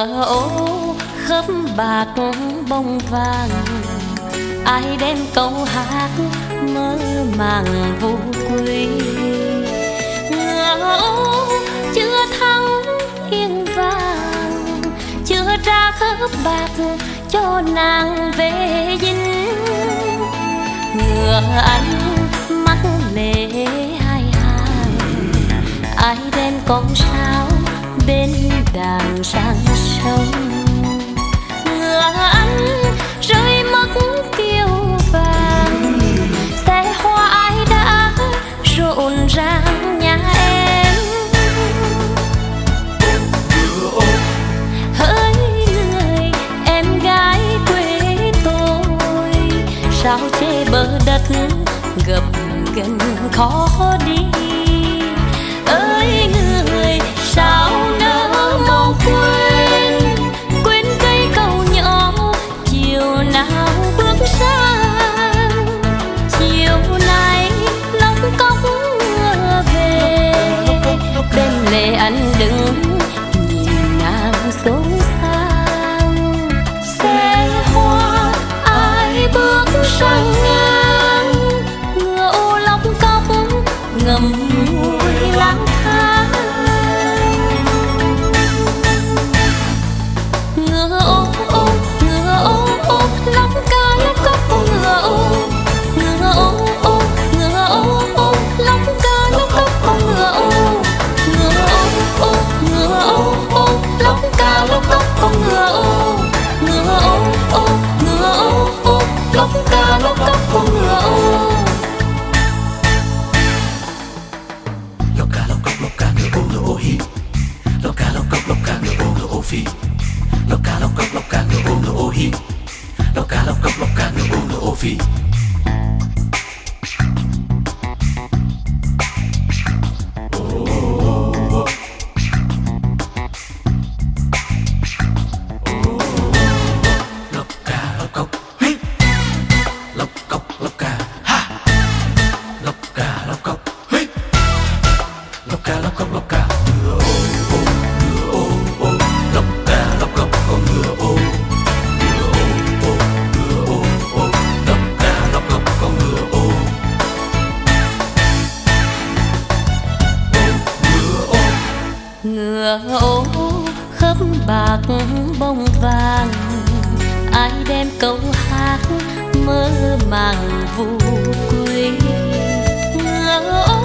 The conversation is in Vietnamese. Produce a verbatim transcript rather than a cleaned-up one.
ngựa ô khớp bạc bông vàng, ai đem câu hát mơ màng vô quy. Ngựa ô chưa thắng yên vàng, chưa ra khớp bạc cho nàng về dinh. Ngựa anh mắt lệ hai hàng, ai đem con sao bên đàn sang sông. Ngựa anh rơi mất kiêu vàng, xe hoa ai đã rộn ràng nhà em. Hỡi người em gái quê tôi, sao chê bờ đất gập ghềnh khó đi. Ơi người sao nỡ mong quên, quên cây cầu nhỏ chiều nào bước sang. Chiều nay lóc cóc ngựa về, bên lề anh đứng nhìn nàng xuống sang. Xe hoa ai bước sang ngang, ngựa ô lóc cóc ngầm ngùi lang thang. Ngựa ô ô ngựa ô ô lóc ca lóc cóc của ngựa ô. Ngựa ô ô ngựa ô ô lóc ca lóc cóc của ngựa ô. Ngựa ô ô ngựa ô ô lóc ca lóc cóc của ngựa ô. Ngựa ô ô ngựa ô ô lóc ca lóc cóc của ngựa ô. Loca, loca, loca, ngựa ô, ngựa ô hi. Loca, loca, loca, ngựa ô, ngựa ô phi. Loca, loca, loca, ngựa ô, ngựa ô hi. Loca, loca, loca, ngựa ô, ngựa ô phi. Ngựa ô khớp bạc bông vàng, ai đem câu hát mơ màng vô quy. Ngựa ô